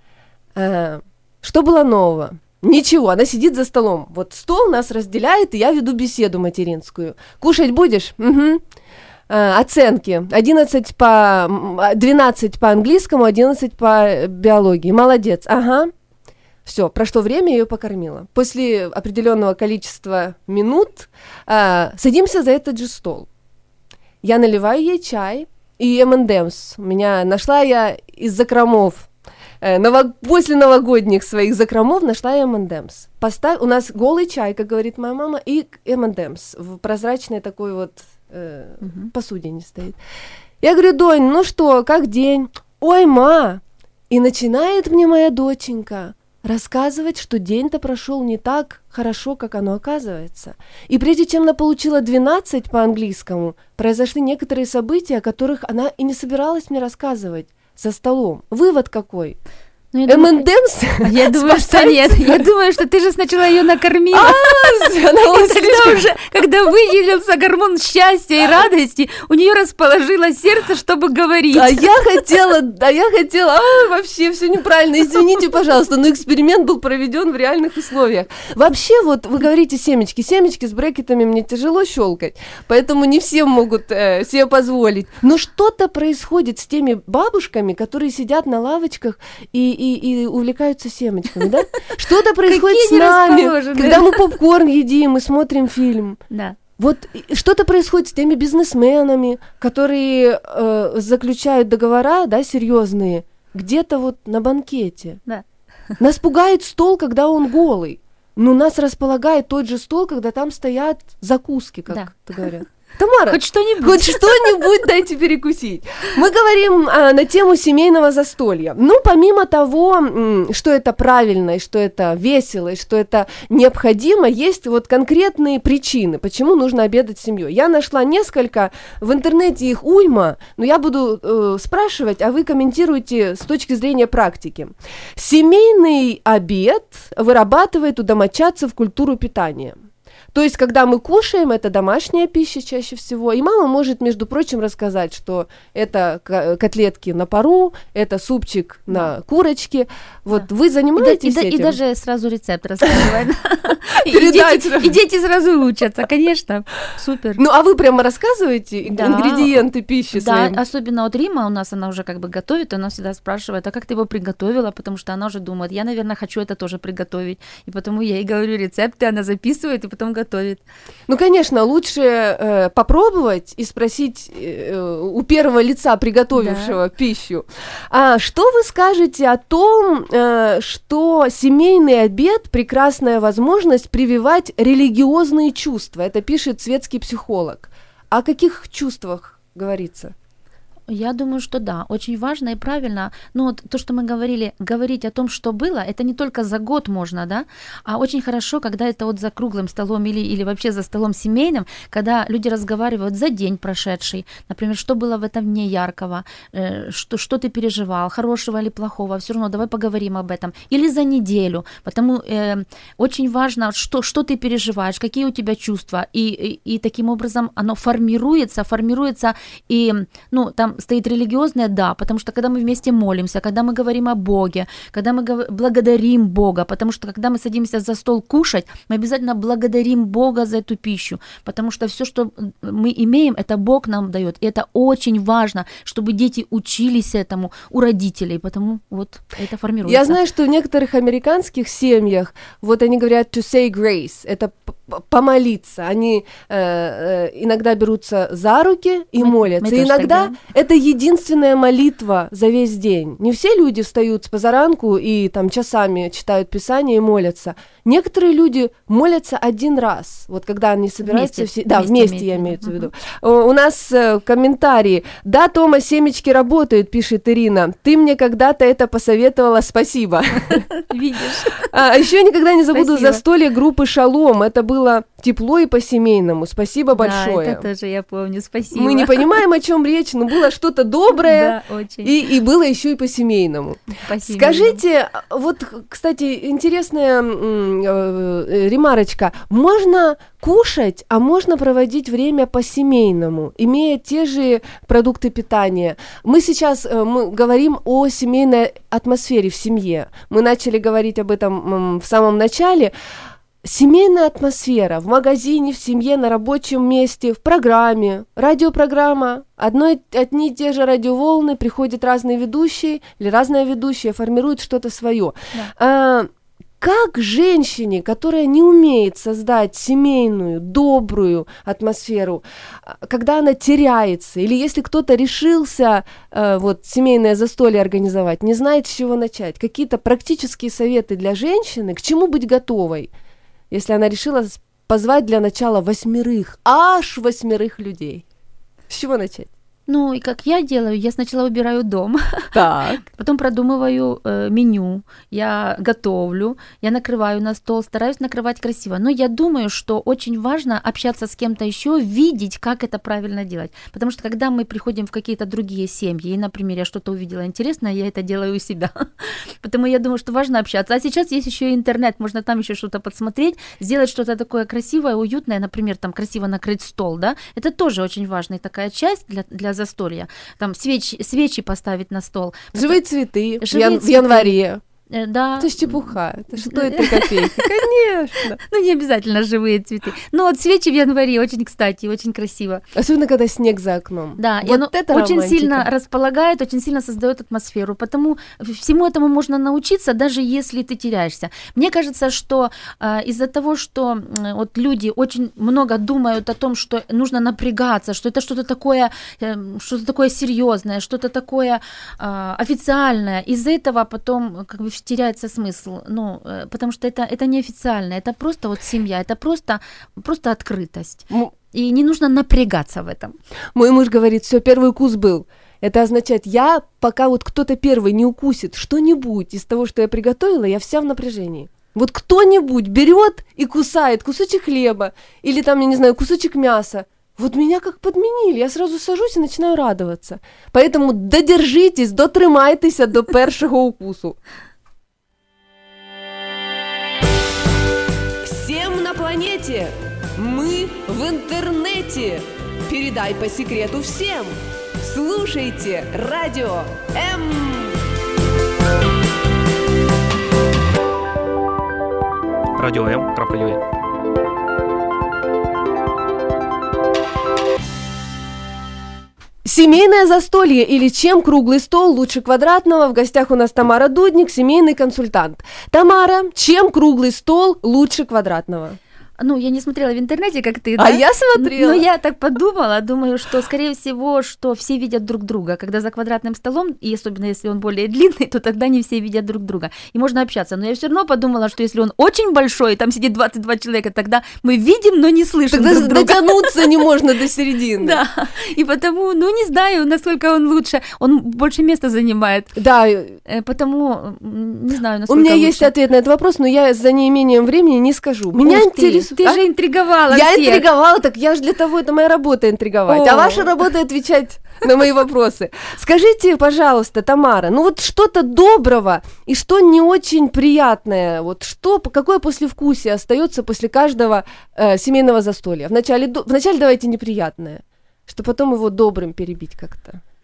Что было нового? Ничего, она сидит за столом. Вот стол нас разделяет, и я веду беседу материнскую. Кушать будешь? Угу. А, оценки. одиннадцать по... двенадцать по английскому, одиннадцать по биологии. Молодец. Ага. Все, прошло время, я ее покормила. После определенного количества минут а, садимся за этот же стол. Я наливаю ей чай и эм энд эмс. Меня нашла я из закромов. Ново... После новогодних своих закромов нашла я эм энд эмс. Постав... У нас голый чай, как говорит моя мама, и эм энд эмс в прозрачной такой вот э, uh-huh. посудине стоит. Я говорю, Донь, ну что, как день? Ой, ма! И начинает мне моя доченька рассказывать, что день-то прошел не так хорошо, как оно оказывается. И прежде чем она получила двенадцать по английскому, произошли некоторые события, о которых она и не собиралась мне рассказывать за столом. Вывод какой? Ну, эм энд эмс? Я думаю, что нет. Я думаю, что ты же сначала ее накормила. А, и тогда уже, когда выделился гормон счастья и радости, у нее расположилось сердце, чтобы говорить. А я хотела, а я хотела, а, вообще все неправильно, извините, пожалуйста, но эксперимент был проведен в реальных условиях. Вообще, вот вы говорите семечки, семечки с брекетами мне тяжело щелкать, поэтому не все могут э, себе позволить. Но что-то происходит с теми бабушками, которые сидят на лавочках и И, и увлекаются семечками, да? Что-то происходит с нами, когда мы попкорн едим и смотрим фильм. Да. Вот что-то происходит с теми бизнесменами, которые э, заключают договора, да, серьезные, где-то вот на банкете. Да. Нас пугает стол, когда он голый. Но нас располагает тот же стол, когда там стоят закуски, как да. говорят. Тамара, хоть что-нибудь. Хоть что-нибудь дайте перекусить. Мы говорим а, на тему семейного застолья. Ну, помимо того, что это правильно, и что это весело, и что это необходимо, есть вот конкретные причины, почему нужно обедать с семьей. Я нашла несколько, в интернете их уйма, но я буду э, спрашивать, а вы комментируете с точки зрения практики. Семейный обед вырабатывает у домочадцев культуру питания. То есть, когда мы кушаем, это домашняя пища чаще всего, и мама может, между прочим, рассказать, что это котлетки на пару, это супчик на курочке. Вот да. Вы занимаетесь и, этим? И даже сразу рецепт рассказывает. И дети сразу учатся, конечно, супер. Ну, а вы прямо рассказываете ингредиенты пищи своим? Да, особенно вот Рима у нас, она уже как бы готовит, она всегда спрашивает, а как ты его приготовила, потому что она уже думает, я, наверное, хочу это тоже приготовить, и потому я ей говорю рецепты, она записывает, и потом готовит. Ну, конечно, лучше э, попробовать и спросить э, у первого лица, приготовившего да. пищу. А что вы скажете о том, э, что семейный обед – прекрасная возможность прививать религиозные чувства? Это пишет светский психолог. О каких чувствах говорится? Я думаю, что да, очень важно и правильно. Ну вот то, что мы говорили, говорить о том, что было, это не только за год можно, да, а очень хорошо, когда это вот за круглым столом или, или вообще за столом семейным, когда люди разговаривают за день прошедший, например, что было в этом дне яркого, э, что, что ты переживал, хорошего или плохого, все равно давай поговорим об этом. Или за неделю, потому э, очень важно, что, что ты переживаешь, какие у тебя чувства, и, и, и таким образом оно формируется, формируется, и, ну, там стоит религиозное, да, потому что когда мы вместе молимся, когда мы говорим о Боге, когда мы гов- благодарим Бога, потому что когда мы садимся за стол кушать, мы обязательно благодарим Бога за эту пищу, потому что все, что мы имеем, это Бог нам дает, и это очень важно, чтобы дети учились этому у родителей, потому вот это формируется. Я знаю, что в некоторых американских семьях, вот они говорят to say grace, это помолиться, они э, э, иногда берутся за руки и мы, молятся, мы и иногда это единственная молитва за весь день. Не все люди встают с позаранку и там часами читают Писание и молятся. Некоторые люди молятся один раз, вот когда они собираются вместе, все, да, вместе, вместе я имею в виду. Uh-huh. У нас э, комментарии. Да, Тома, семечки работают, пишет Ирина. Ты мне когда-то это посоветовала, спасибо. Видишь. А еще никогда не забуду застолье группы «Шалом». Это было тепло и по-семейному. Спасибо большое. Да, это тоже я помню. Спасибо. Мы не понимаем, о чем речь, но было что-то доброе, да, очень. И, и было еще и по-семейному. Спасибо. Скажите, вот, кстати, интересная э, ремарочка. Можно кушать, а можно проводить время по-семейному, имея те же продукты питания. Мы сейчас э, мы говорим о семейной атмосфере в семье. Мы начали говорить об этом м, в самом начале. Семейная атмосфера в магазине, в семье, на рабочем месте, в программе, радиопрограмма, одно, одни и те же радиоволны, приходят разные ведущие или разная ведущая, формируют что-то свое. Да. А, как женщине, которая не умеет создать семейную, добрую атмосферу, когда она теряется, или если кто-то решился э, вот, семейное застолье организовать, не знает, с чего начать, какие-то практические советы для женщины, к чему быть готовой, если она решила позвать для начала восьмерых, аж восьмерых людей? С чего начать? Ну, и как я делаю, я сначала убираю дом, так. потом продумываю э, меню, я готовлю, я накрываю на стол, стараюсь накрывать красиво. Но я думаю, что очень важно общаться с кем-то еще, видеть, как это правильно делать. Потому что когда мы приходим в какие-то другие семьи, и, например, я что-то увидела интересное, я это делаю у себя. Потому я думаю, что важно общаться. А сейчас есть еще и интернет, можно там еще что-то подсмотреть, сделать что-то такое красивое, уютное, например, там красиво накрыть стол, да. Это тоже очень важная такая часть для, для застолья. Там свечи, свечи поставить на стол. Живые цветы, Живые ян- цветы. в январе. Да. Это ж чепуха, это что это копейки, конечно. Ну, не обязательно живые цветы. Но вот свечи в январе очень, кстати, очень красиво. Особенно, когда снег за окном. Да, вот и оно это очень романтика. сильно располагает, очень сильно создает атмосферу. Потому всему этому можно научиться, даже если ты теряешься. Мне кажется, что э, из-за того, что э, вот люди очень много думают о том, что нужно напрягаться, что это что-то такое, э, что-то такое серьезное, что-то такое э, официальное, из-за этого потом как бы теряется смысл, ну, потому что это, это неофициально, это просто вот семья, это просто, просто открытость. М- И не нужно напрягаться в этом. Мой муж говорит, все, первый укус был. Это означает, я, пока вот кто-то первый не укусит что-нибудь из того, что я приготовила, я вся в напряжении. Вот кто-нибудь берет и кусает кусочек хлеба или там, я не знаю, кусочек мяса. Вот меня как подменили, я сразу сажусь и начинаю радоваться. Поэтому додержитесь, дотримайтеся до першого укусу. Всем на планете! Мы в интернете! Передай по секрету всем! Слушайте Радио М! Радио М. Крапка.ua. Семейное застолье или чем круглый стол лучше квадратного? В гостях у нас Тамара Дудник, семейный консультант. Тамара, чем круглый стол лучше квадратного? Ну, я не смотрела в интернете, как ты, а да? я смотрела. Но я так подумала, думаю, что, скорее всего, что все видят друг друга. Когда за квадратным столом, и особенно если он более длинный, то тогда не все видят друг друга. И можно общаться. Но я все равно подумала, что если он очень большой, там сидит двадцать два человека, тогда мы видим, но не слышим тогда друг друга. Дотянуться не можно до середины. Да, и потому, ну, не знаю, насколько он лучше. Он больше места занимает. Да. Потому, не знаю, насколько У меня лучше. есть ответ на этот вопрос, но я за неимением времени не скажу. Меня интересует... Ты, ты а? же интриговала Я всех. интриговала, так я же для того, это моя работа интриговать. О. А ваша работа отвечать на мои вопросы. Скажите, пожалуйста, Тамара, ну вот что-то доброго и что не очень приятное, вот что, какое послевкусие остается после каждого э, семейного застолья? Вначале, вначале давайте неприятное, чтобы потом его добрым перебить как-то.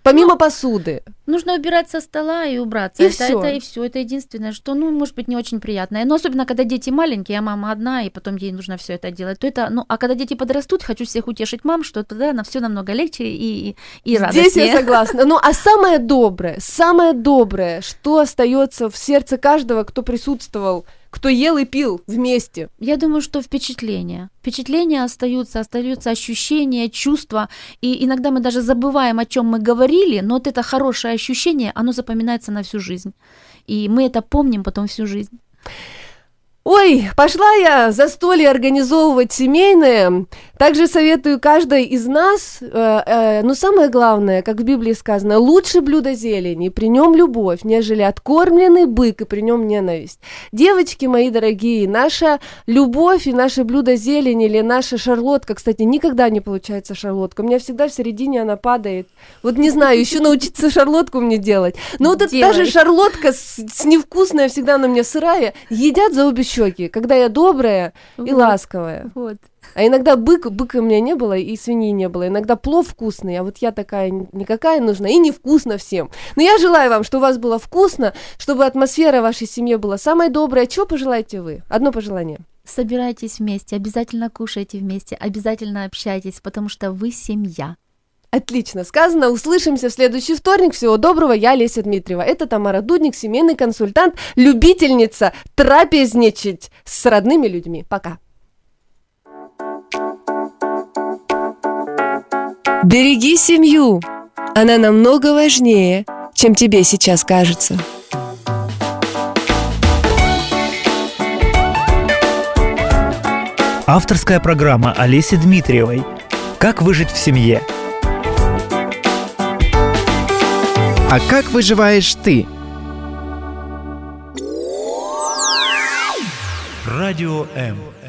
Помимо посуды. Нужно убирать со стола и убраться. И это, всё. это и все. Это единственное, что, ну, может быть, не очень приятное. Но особенно, когда дети маленькие, а мама одна, и потом ей нужно все это делать. То это, ну, а когда дети подрастут, хочу всех утешить мам, что тогда на все намного легче и, и радостнее. Здесь я согласна. Ну, а самое доброе, самое доброе, что остается в сердце каждого, кто присутствовал, кто ел и пил вместе? Я думаю, что впечатления. Впечатления остаются, остаются ощущения, чувства. И иногда мы даже забываем, о чем мы говорили, но вот это хорошее ощущение, оно запоминается на всю жизнь. И мы это помним потом всю жизнь. Ой, пошла я застолье организовывать семейное. Также советую каждой из нас, э, э, ну самое главное, как в Библии сказано, лучше блюдо зелени, при нем любовь, нежели откормленный бык, и при нем ненависть. Девочки мои дорогие, наша любовь и наше блюдо зелени или наша шарлотка, кстати, никогда не получается шарлотка, у меня всегда в середине она падает. Вот не знаю, еще научиться шарлотку мне делать. Но вот эта даже шарлотка с, с невкусная, всегда она у меня сырая, едят за обе щеки, когда я добрая и вот, ласковая. Вот. А иногда бык, быка у меня не было, и свиньи не было. Иногда плов вкусный, а вот я такая никакая нужна, и невкусно всем. Но я желаю вам, чтобы у вас было вкусно, чтобы атмосфера в вашей семье была самая добрая. Чего пожелаете вы? Одно пожелание. Собирайтесь вместе, обязательно кушайте вместе, обязательно общайтесь, потому что вы семья. Отлично сказано. Услышимся в следующий вторник. Всего доброго. Я Леся Дмитриева. Это Тамара Дудник, семейный консультант, любительница трапезничать с родными людьми. Пока. Береги семью. Она намного важнее, чем тебе сейчас кажется. Авторская программа Олеси Дмитриевой «Как выжить в семье». А как выживаешь ты? Радио М.